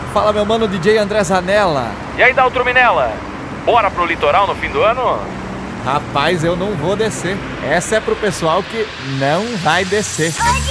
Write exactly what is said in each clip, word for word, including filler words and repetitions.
Fala, meu mano D J André Zanella. E aí, Daltro Minella, bora pro litoral no fim do ano? Rapaz, eu não vou descer. Essa é pro pessoal que não vai descer.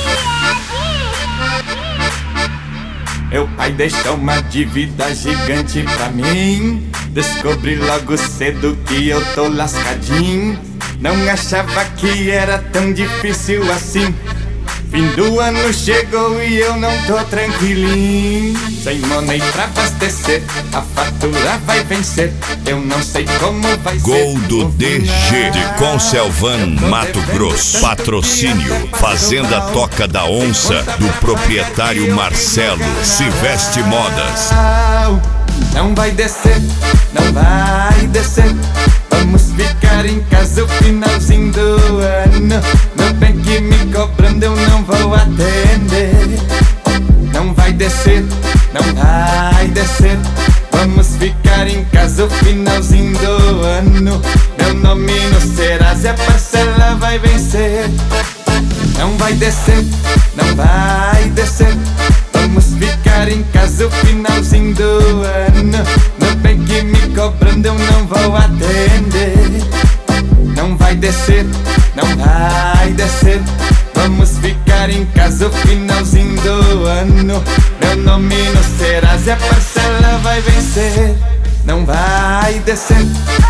Meu pai deixou uma dívida gigante pra mim. Descobri logo cedo que eu tô lascadinho. Não achava que era tão difícil assim. Fim do ano chegou e eu não tô tranquilinho. Sem money pra abastecer, a fatura vai vencer. Eu não sei como vai ser. Gol do D G de Conselvan, Mato Grosso. Patrocínio Fazenda Toca da Onça, do proprietário Marcelo. Se Veste Modas. Não vai descer, não vai descer. Vamos ficar em casa o finalzinho do ano. Meu bem que me cobrando eu não vou atender. Não vai descer, não vai descer. Vamos ficar em casa o finalzinho do ano. Meu nome no Serasa, a parcela vai vencer. Não vai descer, não vai descer. Vamos ficar em casa o finalzinho do ano. Meu bem que me cobrando eu não vou atender. Não vai descer, não vai descer. Vamos ficar em casa o finalzinho do ano. Meu nome no Serasa, a parcela vai vencer. Não vai descer.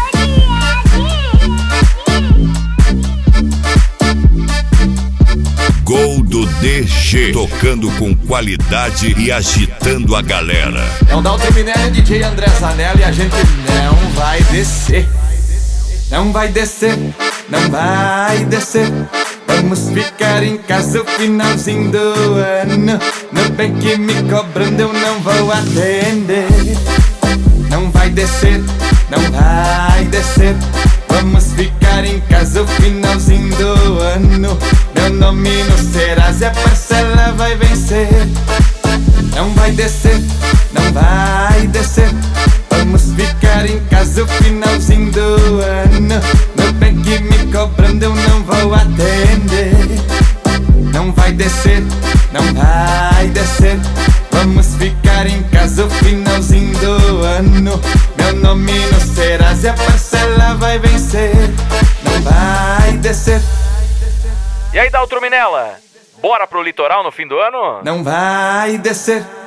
Gol do D G, tocando com qualidade e agitando a galera. É o Daltro Minella e D J André Zanella e a gente não vai descer. Não vai descer, não vai descer. Vamos ficar em casa o finalzinho do ano. Meu bem que me cobrando eu não vou atender. Não vai descer, não vai descer. Vamos ficar em casa o finalzinho do ano. Meu nome no Serasa, a parcela vai vencer. Não vai descer, não vai descer. Vamos ficar em casa o finalzinho do ano. Meu bem que me cobrando eu não vou atender. Não vai descer, não vai descer. Vamos ficar em casa o finalzinho do ano. Meu nome no Serasa, a parcela vai vencer. Não vai descer. E aí, Daltro Minella, bora pro litoral no fim do ano? Não vai descer.